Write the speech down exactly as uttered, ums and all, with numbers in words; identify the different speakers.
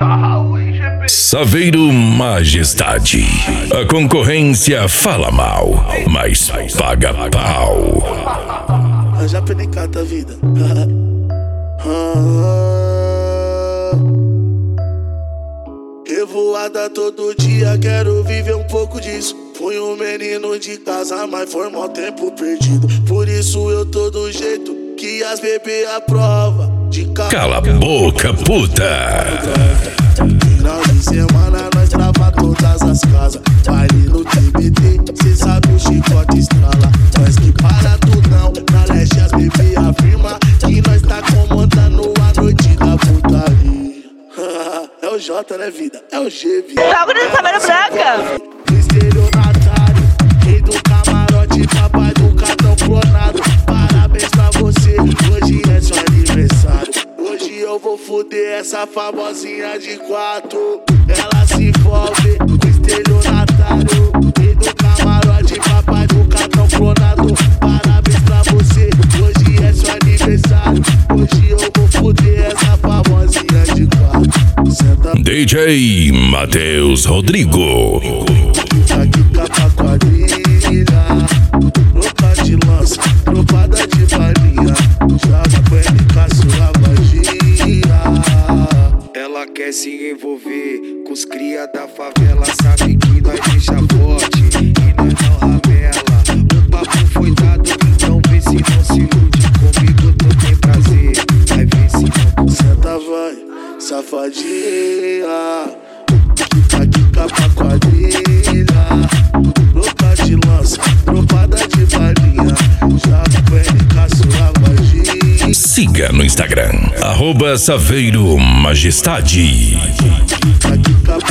Speaker 1: Saveiro Majestade. A concorrência fala mal, mas paga pau.
Speaker 2: Já penicata a vida. Revoada todo dia, quero viver um pouco disso. Fui um menino de casa, mas foi mó tempo perdido. Por isso eu tô do jeito que as bebê aprova. De
Speaker 1: Cala a boca, puta.
Speaker 2: Final de semana nós trava todas as casas. Baile no T B T, cê sabe o chicote estrala. Nós que para tudão, na leste as bebê afirma que nós tá comandando a noite da putaria. É o J, né, vida? É o G, vida.
Speaker 3: Tá bonito, Saveiro Branca.
Speaker 2: Estelionatário, rei do camarote, papai do cartão clonado. Parabéns pra você, hoje é seu aniversário. Hoje eu vou foder essa famosinha de quatro. Ela se envolve com estelionatário, rei do camarote, papai do cartão clonado. Parabéns pra você, hoje é seu aniversário. Hoje eu vou foder essa famosinha de quatro. Senta
Speaker 1: D J Matheus Rodrigo.
Speaker 2: aqui capa quadrilha, louca de lança, tropada de balinha. Joga com ele, sua magia.
Speaker 4: Ela quer se envolver com os cria da favela. Sabe que nós deixa forte e nós não ramela. O papo foi dado, então vê se não se ilude. Comigo tu tem prazer, vai ver se não.
Speaker 2: Senta vai, safadinha, aqui capa quadrilha, louca de lança, tropada de balinha. Joga com ele, sua magia.
Speaker 1: Siga no Instagram, arroba Saveiro Majestade.
Speaker 2: Aqui capa